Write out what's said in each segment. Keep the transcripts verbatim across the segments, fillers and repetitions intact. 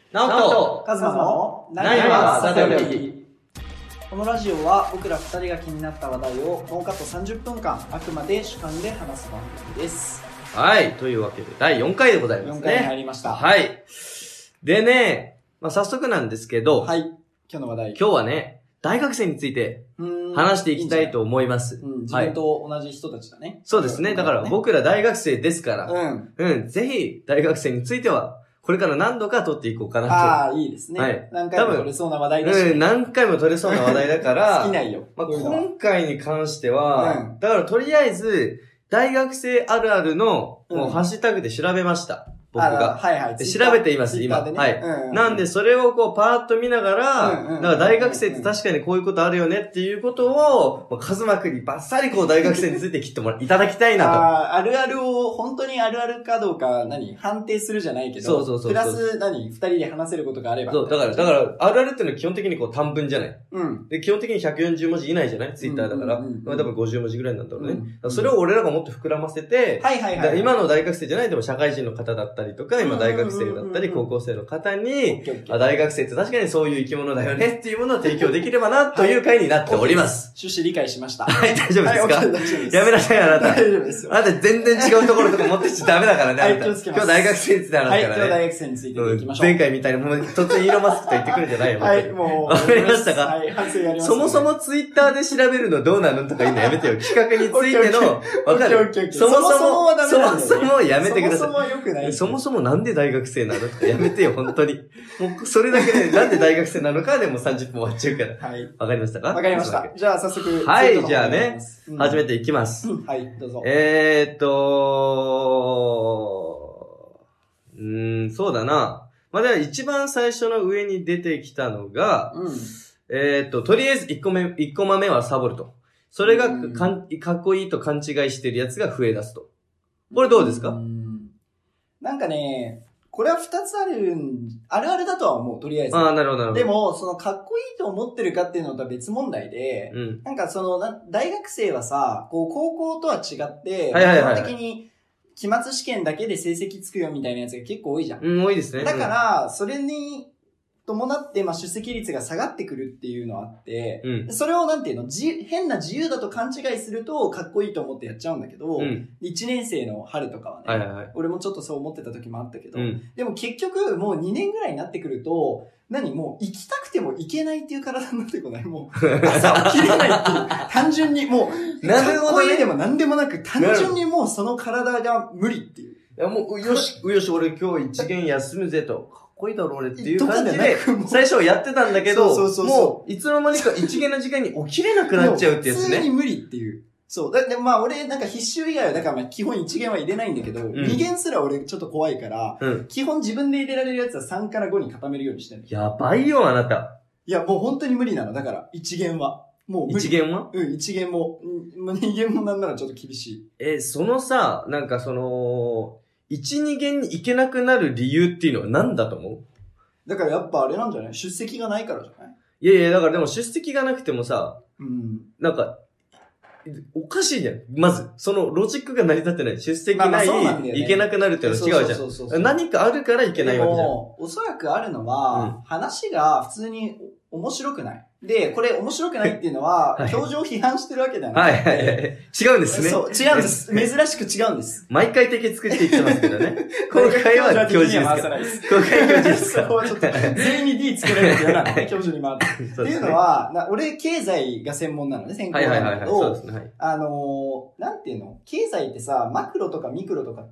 ナオトカズマの何はさておき。 このラジオは僕らふたりが気になった話題をノーカットさんじゅっぷんかんあくまで主観で話す番組です。 はい、というわけでだいよんかいでございますね。 よんかいに入りました。 はい。でね、まあ、早速なんですけど、 はい、今日の話題。 今日はね、大学生について話していきたいと思います。 いいうん、自分と同じ人たちだね。はい、 そうですね。だから僕ら大学生ですから、 うん、 うん、ぜひ大学生についてはこれから何度か取っていこうかなと。 ああ、いいですね。 はい。 何回も取れそうな話題だし、ね。 うん、何回も取れそうな話題だから。 好きないよ。 まあ、今回に関しては、うん、だからとりあえず、大学生あるあるの、もうハッシュタグで調べました。僕が。 はいはい。 調べています、今。 ね、 はい、うんうん。なんで、それをこう、パーッと見ながら、うんうん、だから大学生って確かにこういうことあるよねっていうことを、もうカズマくんにバッサリこう、大学生について切ってもらいただきたいなと。 ああ、あるあるを、本当にあるあるかどうか、何判定するじゃないけど。 そうそうそうそう。 プラス、何二人で話せることがあれば。 そう、だから、だから、あるあるっていうのは基本的にこう、短文じゃない。 うん。 で、基本的にひゃくよんじゅうもじ以内じゃないツイッターだから。うんうんうん、まあ多分ごじゅうもじぐらいなんだろうね。うん、それを俺らがもっと膨らませて、 はいはいはい。 今の大学生じゃないでも社会人の方だったりとか、今大学生だったり、高校生の方に、あ、大学生って確かにそういう生き物だよねっていうものを提供できればなという回になっております。 趣旨理解しました。 はい、大丈夫ですか、はい、大丈夫です。やめなさい、あなた。 大丈夫ですよ。 あなた全然違うところとか持ってきちゃダメだからね、あなた。 はい、気をつけます。 今日大学生について話すからね。 はい、今日大学生についていきましょう。 前回みたいにもう突然イーロンマスクと言ってくるんじゃないよ。 はい、もう。 わかりましたか？ はい、反省やります、ね。 そもそもツイッターで調べるのどうなのとか言うのやめてよ。企画についての、わかる？そもそも、そもそもやめてください。 そもそも良くない。 そもそもなんで大学生なのとかやめてよ、本当に。もう、それだけで、なんで大学生なのかでもうさんじゅっぷん終わっちゃうから。はい。わかりましたか？ わかりました。じゃあ早速。 はい、じゃあね、うん、始めていきます。 うん、はい、どうぞ。 えーっと、うーん、そうだな。まあ、では一番最初の上に出てきたのが、うん、えーっと、とりあえずいっこめ、いっこまめはサボると。それがかん、かっこいいと勘違いしてるやつが増え出すと。これどうですか？うん、 なんかね、これは二つある、あるあるだとは思う、とりあえず。 ああ、なるほど、なるほど。 でも、その、かっこいいと思ってるかっていうのとは別問題で、うん、なんかそのな、大学生はさ、こう、高校とは違って、 はいはいはい、 基本的に、期末試験だけで成績つくよみたいなやつが結構多いじゃん。 うん、多いですね。 だから、それに、伴って、まあ、出席率が下がってくるっていうのはあって、うん、それをなんていうの、じ、変な自由だと勘違いすると、かっこいいと思ってやっちゃうんだけど、うん、いちねん生の春とかはね、 はいはいはい、 俺もちょっとそう思ってた時もあったけど、 うん、 でも結局、もうにねんぐらいになってくると、何もう行きたくても行けないっていう体になってこない？もう、朝起きれないっていう、単純にもう、かっこいいでも何でもなく、単純にもうその体が無理っていう。 いやもう、よし、よし、俺今日一限休むぜと。かっこいいだろ俺っていう感じで、最初はやってたんだけど、 そうそうそうそうもう、いつの間にか一限の時間に起きれなくなっちゃうってやつね。 普通に無理っていう。そう。だってまあ俺なんか必修以外は、だからまあ基本一限は入れないんだけど、うん、二限すら俺ちょっと怖いから、うん、基本自分で入れられるやつはさんからごに固めるようにしてる。 やばいよ、あなた。 いや、もう本当に無理なの。だから、一限は。もう無理。 一限は？ うん、一限も、うん、二限もなんならちょっと厳しい。 え、そのさ、なんかその、一、二限に行けなくなる理由っていうのは何だと思う？ だからやっぱあれなんじゃない？出席がないからじゃない？ いやいや、だからでも出席がなくてもさ、 うん、 なんか、おかしいじゃん。まず、そのロジックが成り立ってない。出席ない、まあまあね、行けなくなるっていうのは違うじゃん。そうそうそうそう。何かあるから行けないわけじゃん。でも、 おそらくあるのは、うん、話が普通に面白くない。で、これ面白くないっていうのは、はい、教授を批判してるわけではなくて、 はいはいはい。違うんですね。 そう、違うんです。珍しく違うんです。 毎回敵作って言ってますけどね。今回は教授ですか。今回教授ですか。 そこはちょっと、全員に D つけられるって言わないね、教授に回って。っていうのは、な俺、経済が専門なのね、専攻なんだけど、あのー、なんていうの？経済ってさ、マクロとかミクロとかって、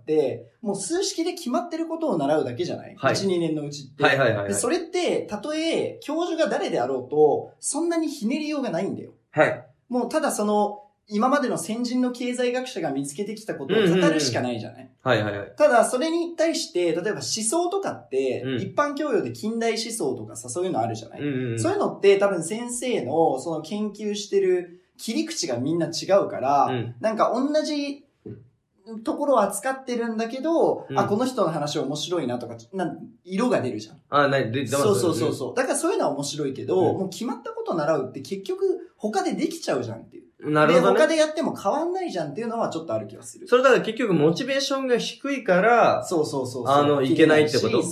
もう数式で決まってることを習うだけじゃない？はい、いち、にねんのうちって。 はいはいはい、はい。 で、それって、たとえ、教授が誰であろうと、そんなにひねりようがないんだよ。 はい。 もうただその、今までの先人の経済学者が見つけてきたことを語るしかないじゃない、 うんうんうん、はいはいはい。 ただそれに対して、例えば思想とかって、うん、一般教養で近代思想とかさ、そういうのあるじゃない、うんうん、そういうのって多分先生のその研究してる切り口がみんな違うから、うん、なんか同じところを扱ってるんだけど、うん、あ、この人の話面白いなとか、なん色が出るじゃん。 あ、なで、 そうそうそうそう。だからそういうのは面白いけど、うん、もう決まったこと習うって結局他でできちゃうじゃんっていう。 なるほど、ね。 で、他でやっても変わんないじゃんっていうのはちょっとある気がする。 それだから結局モチベーションが低いから、 そうそうそうそう。 あの、いけないってこと？ そ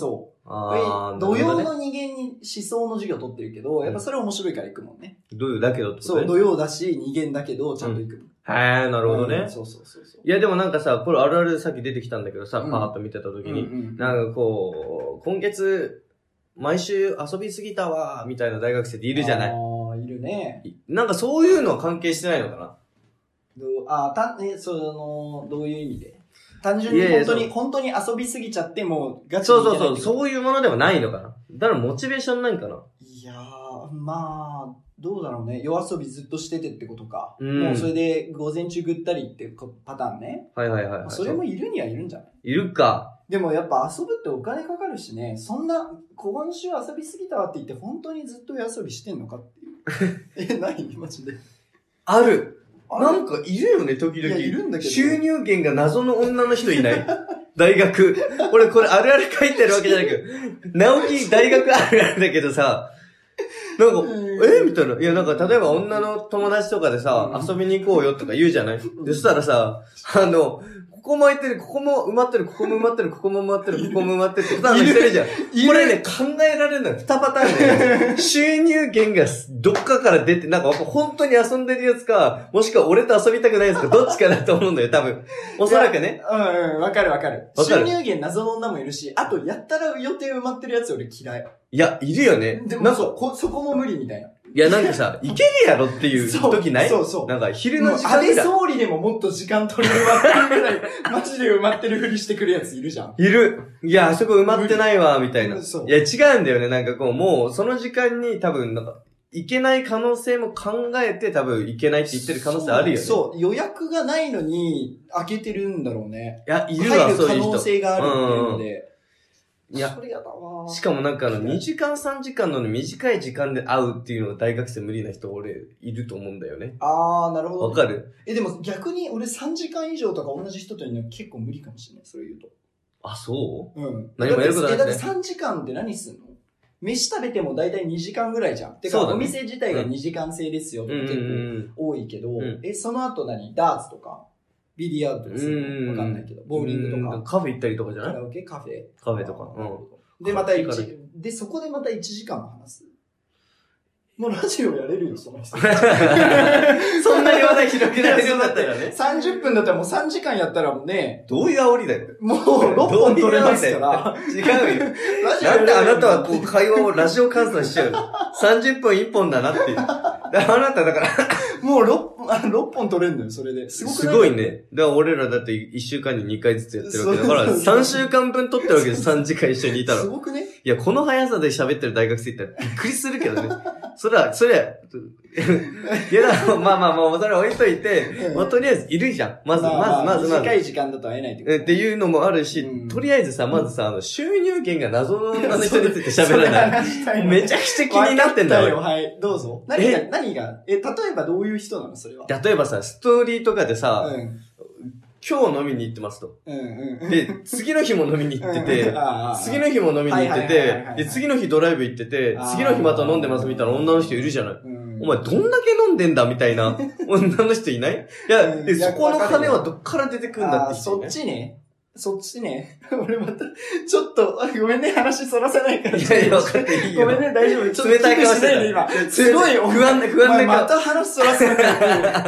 ああ、 土曜の二限に思想の授業取ってるけど、やっぱそれ面白いから行くもんね。 土曜だけどってことね。そう、土曜だし、二限だけど、ちゃんと行くもん。うん、 へえ、なるほどね、 うん。そうそうそうそう。 いやでもなんかさ、これあるあるさっき出てきたんだけどさ、うん、パーッと見てた時に、うんうん、なんかこう、今月、毎週遊びすぎたわ、みたいな大学生っているじゃない。ああ、いるね。 なんかそういうのは関係してないのかな。 どうあた、ね、その、どういう意味で単純に本当に、いやいや本当に遊びすぎちゃってもガチにいけない。そうそうそう、そういうものではないのかな。だからモチベーションないんかな。 いやー、まあ、どうだろうね。夜遊びずっとしててってことか。うん、もうそれで午前中ぐったりってパターンね。 はいはいはい、はい。 それもいるにはいるんじゃない？ いるか。 でもやっぱ遊ぶってお金かかるしね。そんな、今週遊びすぎたわって言って本当にずっと夜遊びしてんのかっていう。え、ないマジで。 ある。なんかいるよね、時々。いや、いるんだけど。収入源が謎の女の人いない大学。俺これあるある書いてるわけじゃないけど、直樹大学あるあるだけどさ、なんか、えみたいな。いや、なんか例えば女の友達とかでさ、うん、遊びに行こうよとか言うじゃない、うん、で、そしたらさ、あの、ここも空いてる、ここも埋まってる、ここも埋まってる、ここも埋まってる、ここも埋まってるってパターンしてるじゃん。これね、考えられるのよ。二パターンで、収入源がどっかから出て、なんか本当に遊んでるやつか、もしくは俺と遊びたくないやつか、どっちかだと思うんだよ、多分。おそらくね。 うんうん、わかるわかる。収入源謎の女もいるし、あと、やったら予定埋まってるやつ俺嫌い。 いや、いるよね。 でもなんかこ、そこも無理みたいな。 いや、なんかさ、いけるやろっていう時ない？そうそうそう。なんか、昼の時間ぐらい。 安倍総理でももっと時間取れるわっていうぐらい、マジで埋まってるふりしてくるやついるじゃん。 いる。いや、あそこ埋まってないわ、みたいな。そう。いや、違うんだよね。なんかこう、もう、その時間に多分、なんか、いけない可能性も考えて多分、いけないって言ってる可能性あるよね。 そう。そう予約がないのに、開けてるんだろうね。 いや、いるわ、そういう人。 入る可能性があるっていうので。 いや、 それやだわ。 しかもなんかあの、にじかんさんじかんの短い時間で会うっていうのが大学生無理な人俺いると思うんだよね。 あー、なるほど、 ね。わかる？ え、でも逆に俺さんじかん以上とか同じ人というのは結構無理かもしれない、それ言うと。 あ、そう？ うん。 何もやることない、ね。 だってさんじかんって何すんの？飯食べてもだいたいにじかんぐらいじゃん。てか、ね、お店自体がにじかん制ですよとか結構多いけど、うん、え、その後何？ダーツとかビリヤードとかするのわかんないけど、ボーリングとか。 カフェ行ったりとかじゃない？ カラオケ？カフェ？ カフェとか。うん。 で、またいち、で、そこでまたいちじかんも話す。もうラジオやれるよ、その人。そんなに話題広げられるようだったらね。 さんじゅっぷんだったらもうさんじかんやったらもうね。 どういう煽りだよ。 もうろっぽん取れますから。 違うよ。なんであなたはこう会話をラジオ換算しちゃうの ?さんじゅっぷんいっぽんだなって。あなただからもうろっぽん取れんだよ、それで。 すごくない？すごいね。だから俺らだっていっしゅうかんににかいずつやってるわけだから、さんしゅうかんぶん取ってるわけです、さんじかん一緒にいたら。 すごくね？ いや、この速さで喋ってる大学生いったらびっくりするけどね。それは、それは、いや、まあまあまあ、それは置いといて、まあとりあえずいるじゃん。まず、まず、まず、まず。 短い時間だと会えないってこと。 っていうのもあるし、とりあえずさ、まずさ、あの、収入源が謎の女の人について喋らない。めちゃくちゃ気になってんだよ。 はい、どうぞ。何が、何が、え、例えばどういう人なのそれは。 例えばさ、ストーリーとかでさ、今日飲みに行ってますと。で、次の日も飲みに行ってて、次の日も飲みに行ってて、で、次の日ドライブ行ってて、次の日また飲んでますみたいな女の人いるじゃない。お前どんだけ飲んでんだみたいな女の人いない？いや、で、そこの金はどっから出てくるんだって人、ね。そっちね。そっちね。俺また、ちょっと、ごめんね、話そらせないから。 いやいや、分かっていいよ。 ごめんね、大丈夫。ちょっと冷たい顔してる今。すごい不安で、不安で。 また話そらせないから、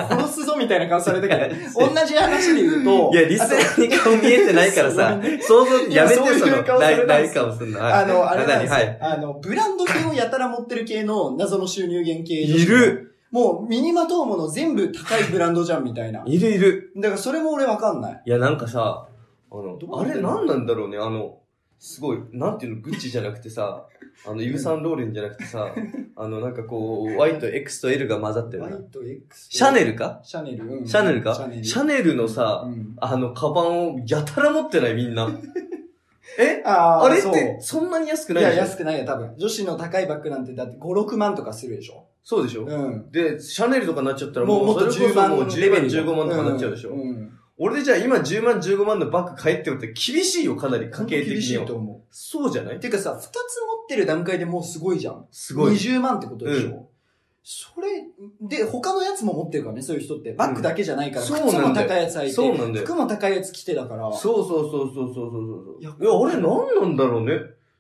殺すぞみたいな顔されたけど、同じ話で言うと。 いや、リスナーに顔見えてないからさ、想像、やめてその、ない顔すんの。 あの、あれなんですよ。あの、ブランド品をやたら持ってる系の謎の収入源系。 いる！ もう、身にまとうもの全部高いブランドじゃんみたいな。 いるいる。 だからそれも俺わかんない。 いや、なんかさ、あの、あれ何なんだろうね、あの、すごい、なんていうの、グッチじゃなくてさ、あの、ユーサンローレンじゃなくてさ、あの、なんかこう、Y と X と L が混ざってるな。 Y と X。 シャネルかシャネル、うん、 シャネルかシャネル、シャネルのさ、うん、あの、カバンをやたら持ってないみんな。えあ, あれってそんなに安くないでしょ？ いや、安くないよ、多分。女子の高いバッグなんてだってご、ろくまんとかするでしょ？ そうでしょ？ うん。 で、シャネルとかになっちゃったらもう、もうもっとじゅうまん、もうじゅうまん、じゅうごまんとかなっちゃうでしょ？うん。うん俺でじゃあ今じゅうまん、じゅうごまんのバッグ買えってことは厳しいよ、かなり家計的には。厳しいと思う。そうじゃないてかさ、二つ持ってる段階でもうすごいじゃん。 すごい。 にじゅうまんってことでしょ、うん、それ、で、他のやつも持ってるからね、そういう人って。バッグだけじゃないから、うん、靴も高いやつ履いて、そうなんだよ。服も高いやつ着てだから。 そうそうそうそうそうそうそう。いや、いや、あれ何なんだろうね。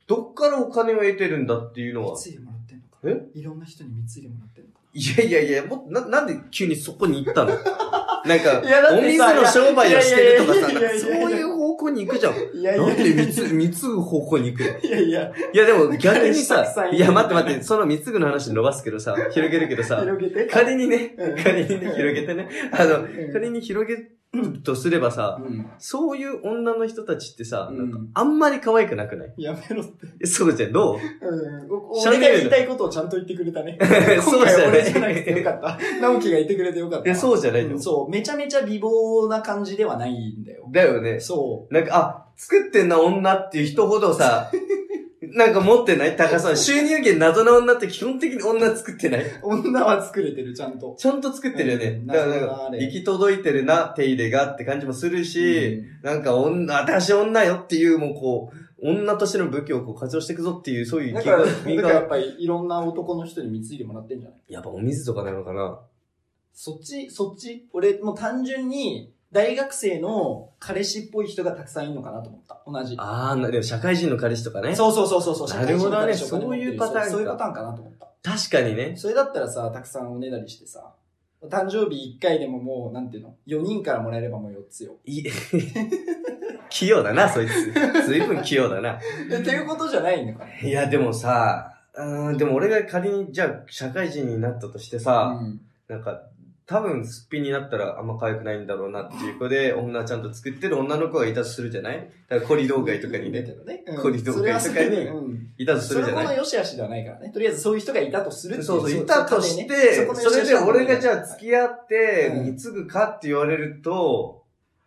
どっからお金を得てるんだっていうのは。 貢いでもらってんのか。 えいろんな人に貢いでもらってんのかな。 いやいやいや、もな、なんで急にそこに行ったのなんか、 いやだっお水てさの商売をしてるとかさ、 いやいやいやいやそういう方向に行くじゃん。 いやいやなんで貢ぐ、貢ぐ方向に行くのいやいや。 いやでも逆にさたくさんい、るいや待って待って、その貢ぐの話伸ばすけどさ、広げるけどさ、 広げて。 仮にね、 うん仮にね、広げてね、あの、 うん仮に広げるとすればさ、 うん。 そういう女の人たちってさ、 うんなんかあんまり可愛くなくないやめろって。 えそうじゃん、どううん。おシャネル俺が言いたいことをちゃんと言ってくれたね。 そうじゃない今回俺じゃなくてよかった。直樹が言ってくれてよかった。 いや、そうじゃないの、 うんそう。めちゃめちゃ美貌な感じではないんだよ。 だよね。 そなんか、あ、作ってんな女っていう人ほどさ、なんか持ってない高さん、収入源謎な女って基本的に女作ってない。 う。女は作れてる、ちゃんと。 ちゃんと作ってるよね。 うんだからなんか、 謎なあれ行き届いてるな、手入れがって感じもするし、 うんなんか女、私女よっていう、もうこう、女としての武器をこう活用していくぞっていう、そういう気が、 だから、だ身が、 からやっぱりいろんな男の人に貢いでもらってんじゃないやっぱお水とかなのかな。 そっち、そっち俺もう単純に大学生の彼氏っぽい人がたくさんいるのかなと思った。同じ。 あー、なでも社会人の彼氏とかね。 そうそうそうそうそう。 なるほどね社会人の彼氏お金持ってるそういうパターンかそういうパターンかなと思った。 確かにね。 それだったらさ、たくさんおねだりしてさ、誕生日いっかいでももう、なんていうの ?よ 人からもらえればもうよっつよ。 い、器用だな、そいつ。随分器用だな。 えっていうことじゃないのかな。 いや、でもさ、うーん、でも俺が仮に、じゃあ、社会人になったとしてさ、 うん、 なんか、多分すっぴんになったらあんま可愛くないんだろうなっていう子で、女ちゃんと作ってる女の子がいたとするじゃないだからコリドー街とかにね、 ね、 コリドー街とかにいたとすそれほるじゃないど良し悪しではないからね。とりあえずそういう人がいたとするっていそうそう、いたとして、それで俺がじゃあ付き合って、貢ぐかって言われると、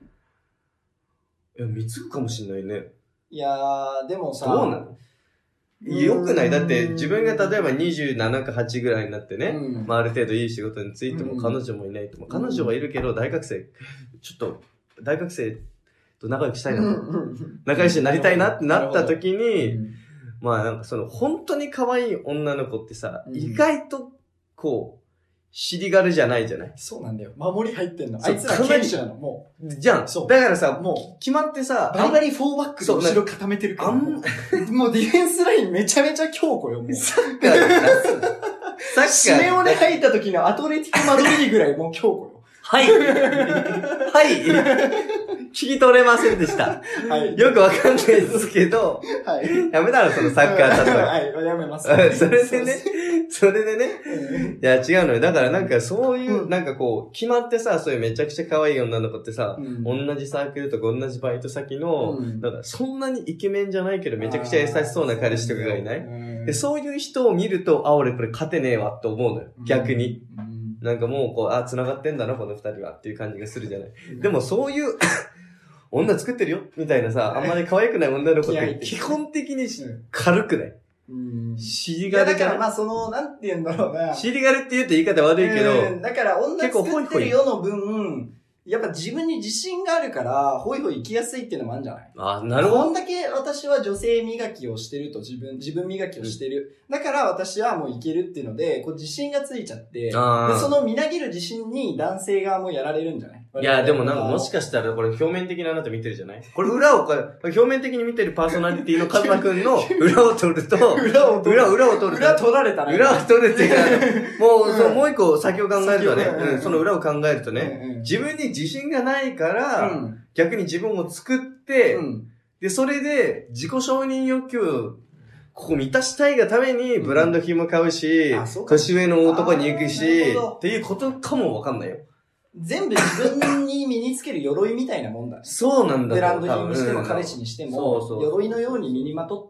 いや、貢ぐかもしんないね。 いやー、でもさ、 どうなのよくないだって自分が例えばにじゅうななかはちぐらいになってね、 うんまあある程度いい仕事についても彼女もいないと、うん、彼女はいるけど大学生、ちょっと大学生と仲良くしたいなと、仲良しになりたいなってなった時に、うん、まあなんかその本当に可愛い女の子ってさ、うん、意外とこう、尻軽じゃないじゃないそうなんだよ。守り入ってんの。あいつら剣士なの、もう。じゃん。そう。だからさ、もう決まってさ、 バリバリフォーバックで後ろ固めてるから。もうディフェンスラインめちゃめちゃ強固よ、もう。サッカーで出す。サッカー。シメオで入った時のアトレティコマドリーぐらいもう強固よ。 はい。はい。聞き取れませんでした。はい。よくわかんないですけど、はい。やめたらそのサッカーだと。 はい、やめます。 それでね、それでね、いや違うのよ。だからなんかそういう、なんかこう、決まってさ、そういうめちゃくちゃ可愛い女の子ってさ、同じサークルとか同じバイト先の、なんかそんなにイケメンじゃないけどめちゃくちゃ優しそうな彼氏とかがいないで、そういう人を見ると、あ、俺これ勝てねえわって思うのよ。逆に。なんかもうこう、あ、繋がってんだな、この二人はっていう感じがするじゃない。でもそういう、女作ってるよみたいなさ、あんまり可愛くない女の子って基本的に軽くない、うん、尻軽だからまあその、なんて言うんだろうな。 尻軽って言うと言い方悪いけど、 だから女作ってるよの分、やっぱ自分に自信があるから、ホイホイ行きやすいっていうのもあるんじゃない？ あ、なるほど。 こんだけ私は女性磨きをしてると自分、自分磨きをしてる。うん、だから私はもういけるっていうので、こう自信がついちゃって、でそのみなぎる自信に男性側もやられるんじゃない？ いや、でもなんかもしかしたらこれ表面的なあなた見てるじゃないこれ裏を、表面的に見てるパーソナリティのカズマくんの裏を取ると、 裏を取る。 裏、裏を取ると。 裏取られたね。 裏を取るっていうか、もう、うん、もう一個先を考えるとね、うん、その裏を考えるとね、うんうん、自分に自信がないから、うん、逆に自分を作って、うん、で、それで自己承認欲求をここ満たしたいがためにブランド品も買うし、うん、年上の男に行くし、っていうことかもわかんないよ。 全部自分に身につける鎧みたいなもんだね。 そうなんだ。 ブランド品にしても彼氏にしても、そうそう鎧のように身にまとって、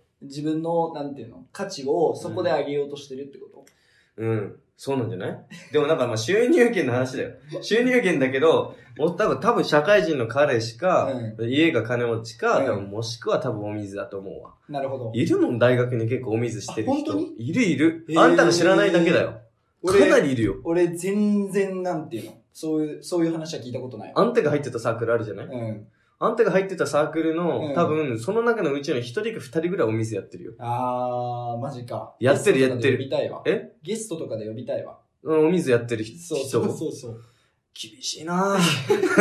自分の、なんていうの、価値をそこで上げようとしてるってこと、 うん、うん。そうなんじゃないでもなんかまあ収入源の話だよ。収入源だけど、もう多分、多分社会人の彼氏か、うん、家が金持ちか、うん、多分もしくは多分お水だと思うわ。 なるほど。 いるもん、大学に結構お水してる人。 本当にいるいる。あんたが知らないだけだよ。かなりいるよ。 俺全然なんていうのそういう、そういう話は聞いたことない。 あんたが入ってたサークルあるじゃないうん。あんたが入ってたサークルの、うん、多分、その中のうちの一人か二人ぐらいお水やってるよ。 あー、マジか。 やってるやってる。 呼びたいわ。 えゲストとかで呼びたいわ。 うん、お水やってる人。 そうそうそうそう。 厳しいなぁ。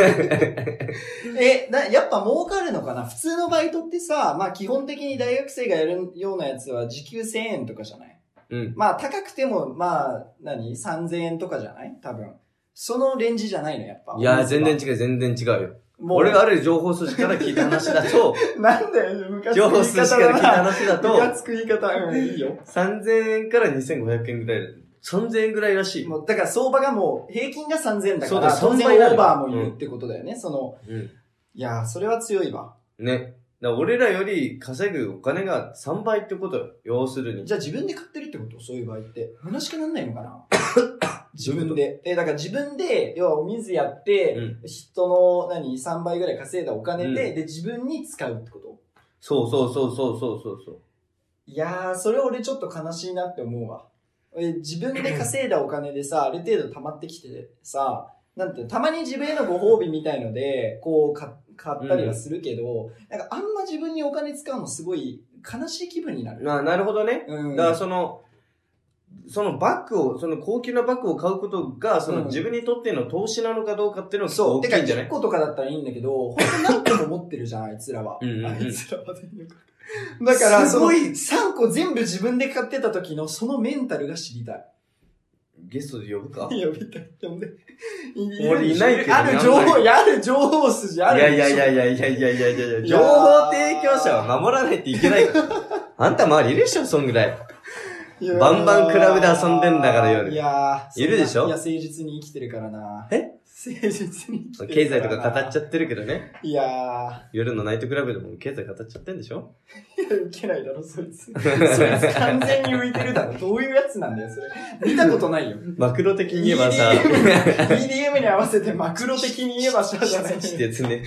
え、な、やっぱ儲かるのかな？普通のバイトってさ、まあ基本的に大学生がやるようなやつは時給せんえんとかじゃない？うん。まあ高くても、まあ、何 ?さんぜんえんとかじゃない多分。そのレンジじゃないの、やっぱ。 いや、全然違う、全然違うよ。俺がある情報筋から聞いた話だと、 なんだよ、昔情報筋から聞いた話だと、 ムカつく言い方、うん、いいよ。 さんぜんえんからにせんごひゃくえんぐらい。さんぜんえんぐらいらしい。 もうだから相場がもう平均がさんぜんえんだから、当然オーバーもいるってことだよね、うん、その、うん。いやー、それは強いわ。 ね。だ俺らより稼ぐお金がさんばいってことよ。要するに。 じゃあ自分で買ってるってこと？そういう場合って。虚しくなんないのかな自分で。え、だから自分で、要はお水やって、うん、人の、何、さんばいぐらい稼いだお金で、うん、で、自分に使うってこと？ そうそうそうそうそうそうそう。 いやー、それ俺ちょっと悲しいなって思うわ。自分で稼いだお金でさ、ある程度溜まってきてさ、なんて、たまに自分へのご褒美みたいので、こう、買ったりはするけど、うん、なんかあんま自分にお金使うのすごい悲しい気分になる。 あ、なるほどね。うん、だからその、そのバッグを、その高級なバッグを買うことが、その自分にとっての投資なのかどうかっていうのが大きいんじゃない？そう。てかいっことかだったらいいんだけど、本当何個も持ってるじゃん、あいつらは。うんうんうん、あいつらはでいいのか。だから、すごいさんこ全部自分で買ってた時のそのメンタルが知りたい。 ゲストで呼ぶか？ 呼びたい。呼んで。 俺いないけど。 ある情報、ある情報筋ある。 いやいやいやいやいやいやいやいやいや情報提供者は守らないといけないから。あんた周りいるでしょ、そんぐらい。バンバンクラブで遊んでんだから夜。 いやいるでしょ？ いや、誠実に生きてるからな。 え？ 誠実に生きてるからな。 経済とか語っちゃってるけどね。 いやー。 夜のナイトクラブでも経済語っちゃってんでしょ？ いや、ウケないだろ、そいつ。そいつ完全に浮いてるだろ。どういうやつなんだよ、それ。見たことないよ。 マクロ的に言えばさ。 イーディーエム に合わせてマクロ的に言えばシャじゃない。 ってやつね。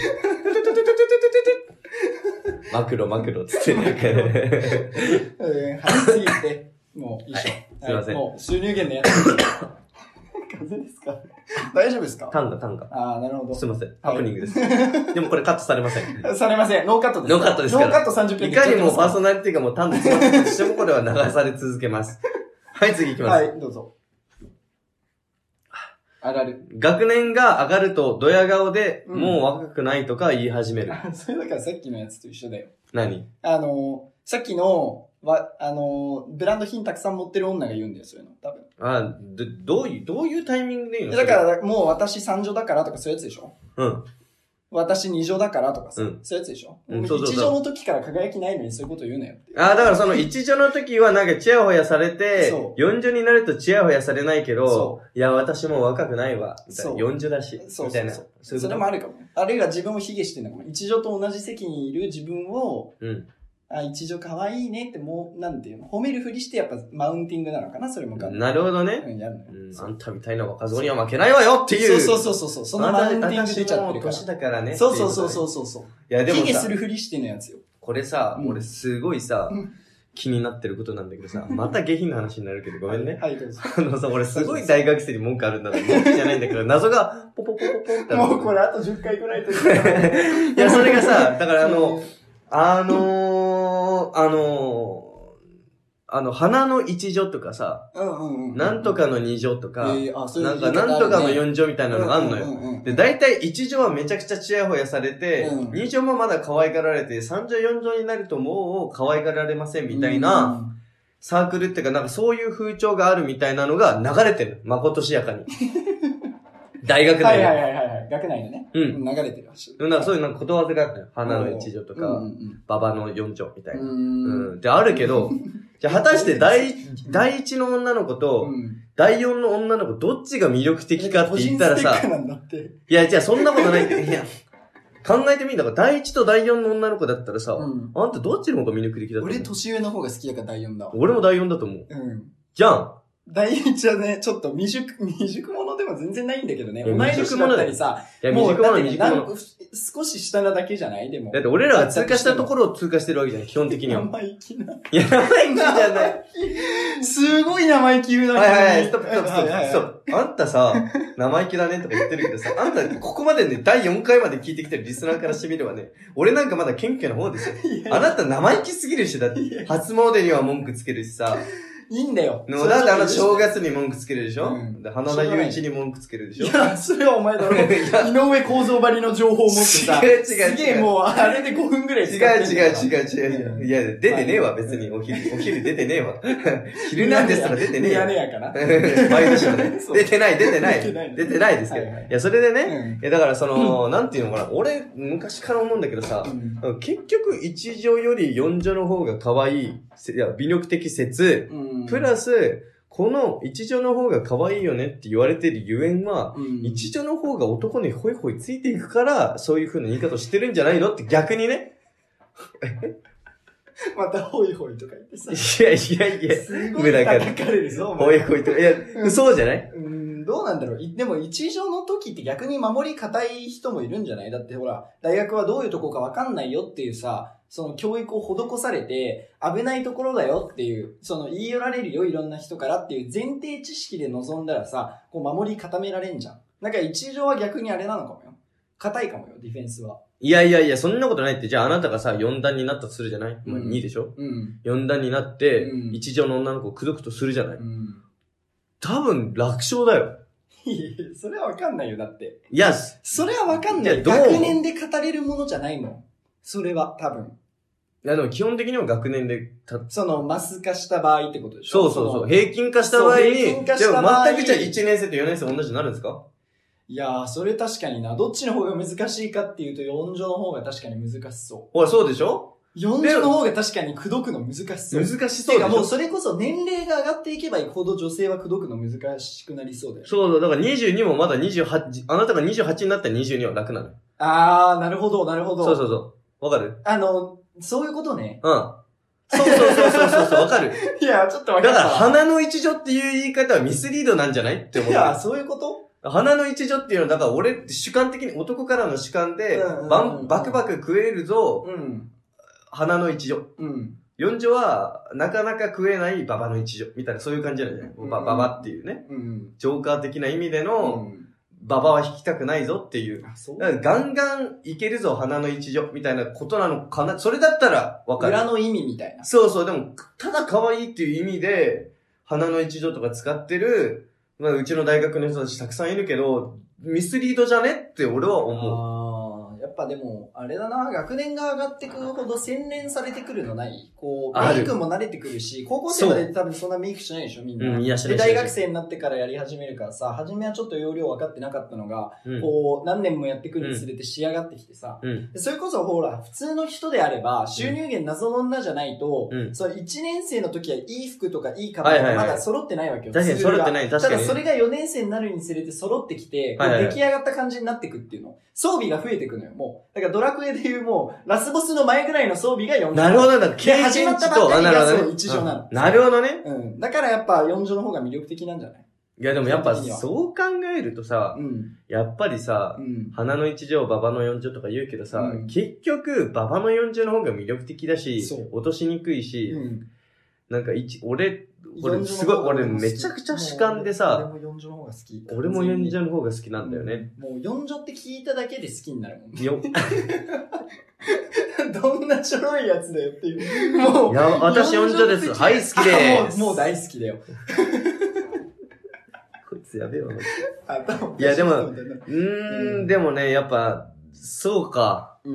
マクロマクロつって。うん、はい、 次行って。もう、いいっしょ。 すいません。 もう、収入源のやつ。風邪ですか？大丈夫ですか？ 単価、単価。 ああ、なるほど。 すいません。ハプニングです。でもこれカットされません。 されません。ノーカットです。 ノーカットですから。 ノーカットさんじゅっぷん。 いかにもパーソナリティがもう単価詰まってとしてもこれは流され続けます。はい、次行きます。 はい、どうぞ。あるある。 学年が上がるとドヤ顔で、うん、もう若くないとか言い始める。 それだからさっきのやつと一緒だよ。 何？ あの、さっきの、わ、あの、ブランド品たくさん持ってる女が言うんだよ、そういうの。多分。 あど、どういう、どういうタイミングで言うの？ だから、もう私三女だからとかそういうやつでしょ？うん。私二女だからとかさ、うん、そういうやつでしょ？うん、そうそうそう。一女の時から輝きないのにそういうこと言うなよって。 ああ、だからその一女の時はなんかチヤホヤされて、四女になるとチヤホヤされないけど、いや、私も若くないわ、みたいな。四女だし、 そうみたいな。 そうそう。それもあるかも。あるいは自分を卑下してるのかも。一女と同じ席にいる自分を、うん。あ、一女可愛いねってもう、なんていうの、褒めるふりしてやっぱマウンティングなのかな、それもか。 なるほどね。 うん、やるのよ。 うん、あんたみたいな若造には負けないわよっていう。 そうそうそうそう。そのマウンティング出ちゃってるから。 年だからね。 そうそうそうそうそう。 いやでもさ、 卑下するふりしてのやつよ。 これさ、うん、俺すごいさ、うん、気になってることなんだけどさ、また下品な話になるけどごめんね。 はい、どうぞ。 あのさ、俺すごい大学生に文句あるんだって文句じゃないんだけど、謎がポポポポポってもうこれあとじゅっかいくらいといや、それがさ、だからあの、あのー、あのー、あの、花の一女とかさ、うんうんうん、なんとかの二女とか、えーあそういうね、なんかなんとかの四女みたいなのがあんのよ。うんうんうんうん、で、大体一女はめちゃくちゃチヤホヤされて、うん、二女もまだ可愛がられて、三女四女になるともう可愛がられませんみたいな、サークルっていうかなんかそういう風潮があるみたいなのが流れてる。まことしやかに。大学内で。はいはいはいはい。学内でね。うん。流れてる。 うん。なんかそういうなんかことわざがあったよ。花の一女とか、馬場の四女みたいな。うん。で、あるけど、じゃあ果たして第、第一の女の子と、第四の女の子どっちが魅力的かって言ったらさ、いや、じゃあそんなことないって。いや、考えてみんだから、第一と第四の女の子だったらさ、あんたどっちの方が魅力的だと思う？ 俺年上の方が好きだから第四だわ。 俺も第四だと思う。うん。じゃん。 第一はね、ちょっと未熟、未熟者でも全然ないんだけどね。同い年だったりさ、 いや、未熟者、未熟者。 少し下なだけじゃないでも。 だって俺らが通過したところを通過してるわけじゃん、基本的には。 生意気な。 いや、生意気じゃない。 すごい生意気言うな。 はいはいはい、ストップストップストップ。そう。あんたさ、生意気だねとか言ってるけどさ、あんたここまでね、だいよんかいまで聞いてきてるリスナーからしてみればね、俺なんかまだ謙虚な方ですよ。あなた生意気すぎるし、だって、初詣には文句つけるしさ、 いいんだよ。 のだってあの正月に文句つけるでしょ、うん、で花田雄一に文句つけるでしょ。 いや、それはお前だろ。井上構造張りの情報を持ってさ。違う違う違う。すげえもう、あれでごふんぐらい使って違う違う違う違う。いや、出てねえわ、別に。お昼、お昼出てねえわ。昼なんですから出てねえや。ややかな。 毎年はね。出てない、出てない。出てないですけど。いや、それでね、いや、だからその、なんていうのかな。俺、昔から思うんだけどさ、結局、一女より四女の方が可愛い、いや、魅力的説、プラス、この一女の方が可愛いよねって言われてるゆえんは、うん、一女の方が男にホイホイついていくから、そういう風な言い方をしてるんじゃないのって逆にね。 またホイホイとか言ってさ。 いやいやいや。 すごい叩かれるぞ。 ホイホイとか。いや、うん、そうじゃない、 うん、どうなんだろう。でも一女の時って逆に守り固い人もいるんじゃない？だってほら、大学はどういうとこかわかんないよっていうさ、その教育を施されて危ないところだよっていう、その言い寄られるよいろんな人からっていう前提知識で臨んだらさ、こう守り固められんじゃん。なんか一条は逆にあれなのかもよ。硬いかもよ、ディフェンスは。 いやいやいや、そんなことないって。じゃああなたがさ、よん段になったとするじゃない、うん、まあ、にでしょ、うん、よん段になって、うん、一条の女の子を口説くとするじゃない、うん、多分楽勝だよ。 いやいや、それはわかんないよ、だって。 いや、 それはわかんない。学年で語れるものじゃないもん。それは、多分。 いやでも基本的には学年でた、 その、マス化した場合ってことでしょ。 そうそうそう。平均化した場合に、平均化した場合でも全くじゃあいちねん生とよねん生同じになるんですか？ いやー、それ確かにな。どっちの方が難しいかっていうと、よん女の方が確かに難しそう。 ほら、そうでしょ？ よん 女の方が確かに口説くの難しそう。 難しそうでしょ。 てかもうそれこそ年齢が上がっていけばいくほど女性は口説くの難しくなりそうだよ、ね。 そうだ、だからにじゅうにもまだにじゅうはち、あなたがにじゅうはちになったらにじゅうには楽なの。 あー、なるほど、なるほど。 そうそうそう。わかる？ あの、そういうことね。 うん。そうそうそうそうそうそう、わかる。 いや、ちょっとわかる。 だから、花の一女っていう言い方はミスリードなんじゃないって思う。 いや、そういうこと？ 花の一女っていうのは、だから俺って主観的に男からの主観で、うんうんうん、バン、バクバク食えるぞ、うん、花の一女。うん。四女は、なかなか食えないババの一女。みたいな、そういう感じなんじゃない、うん、バババっていうね。うん。ジョーカー的な意味での、うん、ババは引きたくないぞっていう。あ、そう。だからガンガンいけるぞ、花の一女。みたいなことなのかな。それだったらわかる。 裏の意味みたいな。 そうそう。でも、ただ可愛いっていう意味で、花の一女とか使ってる、まあ、うちの大学の人たちたくさんいるけど、ミスリードじゃねって俺は思う。ああ、やっぱでも、あれだな、学年が上がってくるほど洗練されてくるのない？こう、メイクも慣れてくるし、高校生まで多分そんなメイクしないでしょ、みんな。うん、いや、しない。で、大学生になってからやり始めるからさ、初めはちょっと要領分かってなかったのが、うん、こう、何年もやってくるにつれて仕上がってきてさ、うん、それこそほら、普通の人であれば、収入源謎の女じゃないと、うん、そのいちねん生の時はいい服とかいいカバンとかまだ揃ってないわけよ。 確かに揃ってない、確かに。 ただそれがよねん生になるにつれて揃ってきて、はいはいはい、出来上がった感じになってくっていうの。装備が増えてくのよ、もう。だからドラクエでいうもう、ラスボスの前ぐらいの装備がよん女。 なるほど、だから始まったばっかりがそう一女なの。 なるほどね。 うん。だからやっぱよん女の方が魅力的なんじゃない？ いやでもやっぱそう考えるとさ、うん、やっぱりさ、うん、花の一女、馬場の四女とか言うけどさ、うん、結局馬場の四女の方が魅力的だし、落としにくいし、うん、なんか一、俺、俺すごい、俺めちゃくちゃ主観でさ、 俺も四女の方が好き。 俺も四女の方が好きなんだよね。 もう四女って聞いただけで好きになるもんね。よどんなちょろいやつだよっていう。もう。 いや、私四女です。はい、好きです。 もう、もう大好きだよ。 こいつやべえわ。いや、でも、うーん、でもね、やっぱ、そうか。うん。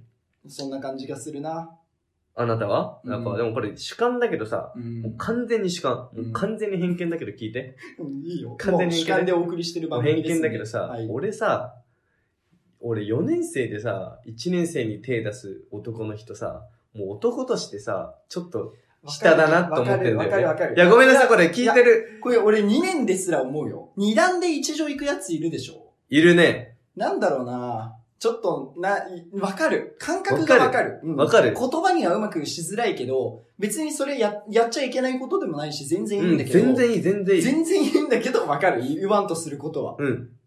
そんな感じがするな。 あなたは、うん、やっぱ、でもこれ主観だけどさ、うん、もう完全に主観、うん。完全に偏見だけど聞いて。 うん、いいよ。完全に偏見。主観でお送りしてる番組です、ね。 偏見だけどさ、はい、俺さ、俺よねん生でさ、いちねん生に手出す男の人さ、もう男としてさ、ちょっと下だなと思ってるんだよね。わかるわかる。いや、ごめんなさい、これ聞いてる。 これ俺にねんですら思うよ。に段で一女行くやついるでしょ？ いるね。 なんだろうな。ちょっと、な、わかる。感覚がわかる。 わかる。 言葉にはうまくしづらいけど、別にそれや、やっちゃいけないことでもないし、全然いいんだけど。 うん、全然いい、全然いい。 全然いいんだけど、わかる。言わんとすることは。 うん。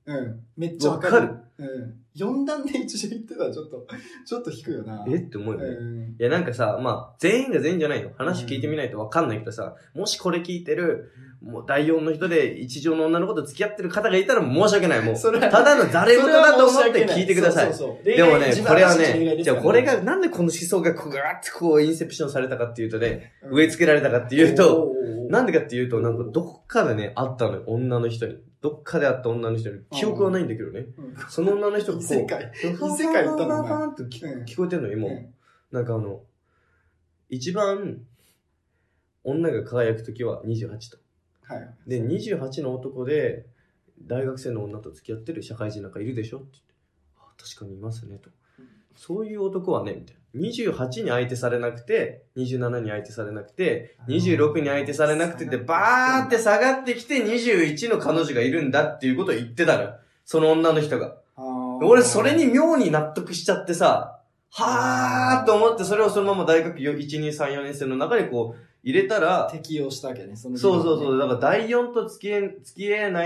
うん。めっちゃわかる。わかる。うん。よん段で一女言ってたらちょっと、ちょっと引くよな。 えって思うよね。うん、いやなんかさ、まあ、全員が全員じゃないよ。話聞いてみないとわかんないけどさ、もしこれ聞いてる、もうだいよんの人で一女の女の子と付き合ってる方がいたら申し訳ない。もう、ただの誰事だと思って聞いてください。そうそうそうでもね、これはね、じゃあこれが、なんでこの思想がこう、ガーッとこう、インセプションされたかっていうとね、うん、植え付けられたかっていうと、なんでかっていうと、なんかどっかでね、会ったのよ、女の人に。どっかで会った女の人に。記憶はないんだけどね。うん、その女の人がこう、異世界。異世界行ったのお前。って聞こえてんの今。うん、なんかあの、一番、女が輝くときはにじゅうはちと。はい。で、にじゅうはちの男で、大学生の女と付き合ってる社会人なんかいるでしょって言って、あ、確かにいますね、と。うん、そういう男はね、みたいな。にじゅうはちに相手されなくて、にじゅうななに相手されなくて、にじゅうろくに相手されなくてで、バーって下がってきてにじゅういちの彼女がいるんだっていうことを言ってたのよ。その女の人が。俺それに妙に納得しちゃってさ、はーと思ってそれをそのまま大学いち、に、さん、よねん生の中にこう入れたら、 適用したわけね、 その、ね。そうそうそう。だからだいよんと付き合え、付き合えない、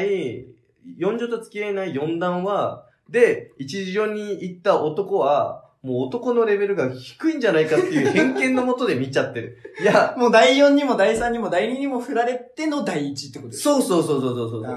よん女と付き合えないよん段は、で、一女に行った男は、もう男のレベルが低いんじゃないかっていう偏見のもとで見ちゃってる。いや。 もうだいよんにもだいさんにもだいににも振られてのだいいちってことですか？そうそうそうそうそうそう。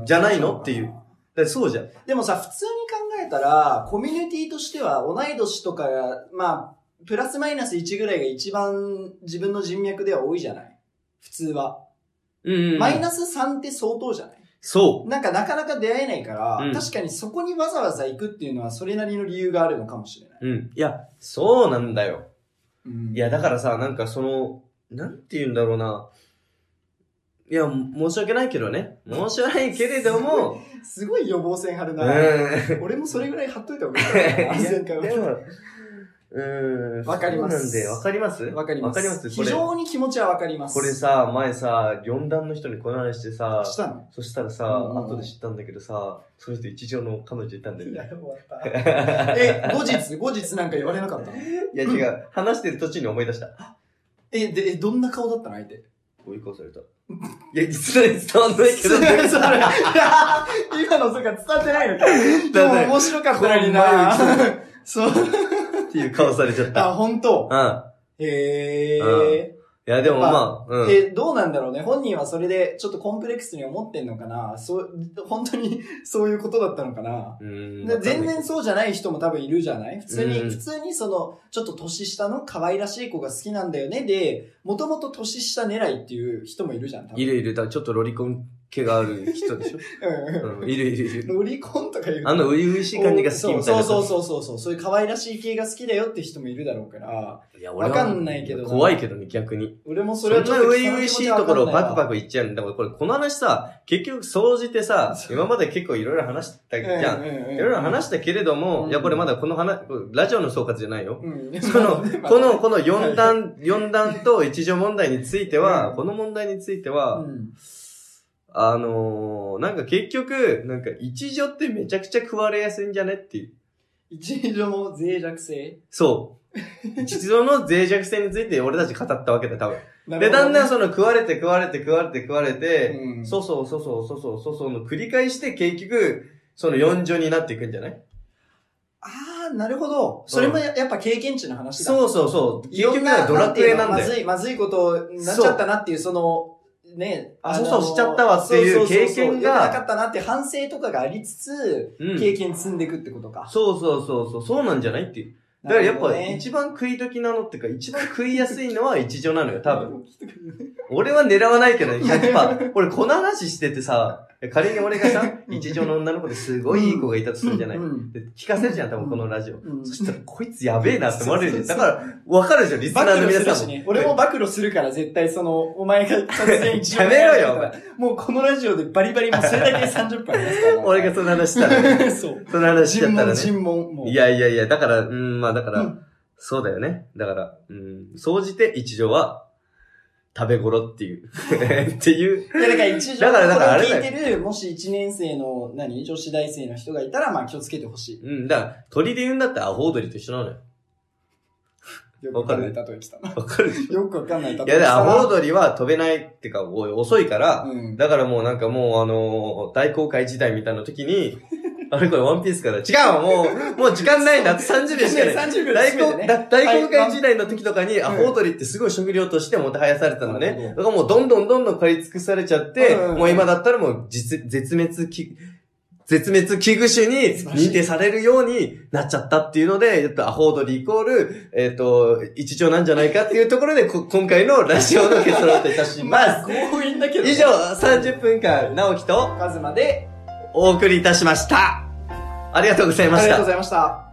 じゃないのっていう。だそうじゃん。 でもさ、普通に考えたら、コミュニティとしては同い年とかが、まあ、プラスマイナスいちぐらいが一番自分の人脈では多いじゃない？普通は。うん、うん。マイナスさんって相当じゃない？ そう。 なんかなかなか出会えないから、うん、確かにそこにわざわざ行くっていうのはそれなりの理由があるのかもしれない。 うん。いや、そうなんだよ。うん、いや、だからさ、なんかその、なんて言うんだろうな。いや、申し訳ないけどね。申し訳ないけれども。 すごい予防線張るな。うん、俺もそれぐらい張っといた方がいいかな。安全感は。うーん。わかります。 そうなんで、わかりますわかります。 わかります。 非常に気持ちはわかります。 これさ、前さ、よん段の人にこの話してさ、 したの？ そしたらさ、後で知ったんだけどさ、その人一条の彼女いたんだよね。 いや、終わった。え、後日、後日なんか言われなかったの？いや違う、話してる途中に思い出した。 え、で、どんな顔だったの相手？ 追い越された。いや、実は伝わんないけど。 今のそっか伝わってないのか。でも面白かったのにな。そう。 っていう顔されちゃった。 あ、本当？ うん。 へー。 いや、でもまあ、 うん。え、どうなんだろうね。本人はそれでちょっとコンプレックスに思ってんのかな。そう、本当にそういうことだったのかな。うん。全然そうじゃない人も多分いるじゃない？普通に、普通にその、ちょっと年下の可愛らしい子が好きなんだよね。で、もともと年下狙いっていう人もいるじゃん。多分いるいる。だからちょっとロリコン毛がある人でしょうん。いるいるいる。 ロリコンとか言うあの、初々しい感じが好きみたいな。 そうそうそうそう。そういう可愛らしい系が好きだよって人もいるだろうから。いや、俺は。わかんないけど。 怖いけどね、逆に。 俺もそれはちょっと。そんな初々しいところをパクパク言っちゃうんだ。だからこれ、この話さ、結局、総じてさ、今まで結構いろいろ話したじゃん。いろいろ話したけれども、いや、これまだこの話、ラジオの総括じゃないよ。その、この、このよん段、よん段と一条問題については、この問題については、あのー、なんか結局、なんか一女ってめちゃくちゃ食われやすいんじゃねっていう。 一女の脆弱性？ そう。一女の脆弱性について俺たち語ったわけだ、多分。ね、で、だんだんその食われて食われて食われて食われて、うん、そうそうそうそうそうそうそうそうの繰り返して結局、その四女になっていくんじゃない？ あー、なるほど。それもやっぱ経験値の話だ。 そうそうそう。結局はドラクエなんだよ。 まずい、まずいことになっちゃったなっていう、その、ね、 あ、そうそうしちゃったわっていう経験が。そうそうそう、良くなかったなって反省とかがありつつ、うん、経験積んでいくってことか。 そうそうそうそう、そうなんじゃないっていう。だからやっぱ一番食い時なのってか、一番食いやすいのは一女なのよ、多分。俺は狙わないけどね、ひゃくパーセント。俺この話しててさ、仮に俺がさ、一女の女の子ですごいいい子がいたとするじゃない。うん、で聞かせるじゃん、多分このラジオ。うん、そしたらこいつやべえなって思われるじゃん。だから、わかるじゃん、リスナーの皆さんも。 ね、俺も暴露するから絶対その、お前が突然一女やめろよ。 もうこのラジオでバリバリもうそれだけでさんじゅっぷんありますから。 俺がその話したら。 そう。 その話しちゃったらね。 尋問、尋問。 いやいやいや、だから、うん、まあだから、うんそうだよね。だから、うん、総じて一女は、食べ頃っていう。っていう。 いや、だから一女のことを聞いてる、もし一年生の、何女子大生の人がいたら、まあ気をつけてほしい。 うん、だから、鳥で言うんだったらアホ踊りと一緒なのよ。 よくわかんない例え来たな。 わかるでしょ。 よくわかんない例え来たな。いや、アホウドドリは飛べないってか、遅いから、 うん、 だからもうなんかもうあのー、大航海時代みたいな時に、あれこれワンピースから。違うもう、もう時間ないんだ。あとさんじゅうびょうしかない。 さんじゅうびょう大航、 でね、 大航海時代の時とかに、アホウドリってすごい食料としてもてはやされたのね。だからもうどんどんどんどん狩り尽くされちゃって、うんうん、もう今だったらもう実、絶滅き、絶滅危惧種に認定されるようになっちゃったっていうので、えっと、アホウドリイコール、えっと、一長なんじゃないかっていうところで、今回のラジオの結論といたします。 強引だけど、ね。 以上、さんじゅっぷんかん、直樹とカズマでお送りいたしました。ありがとうございました。ありがとうございました。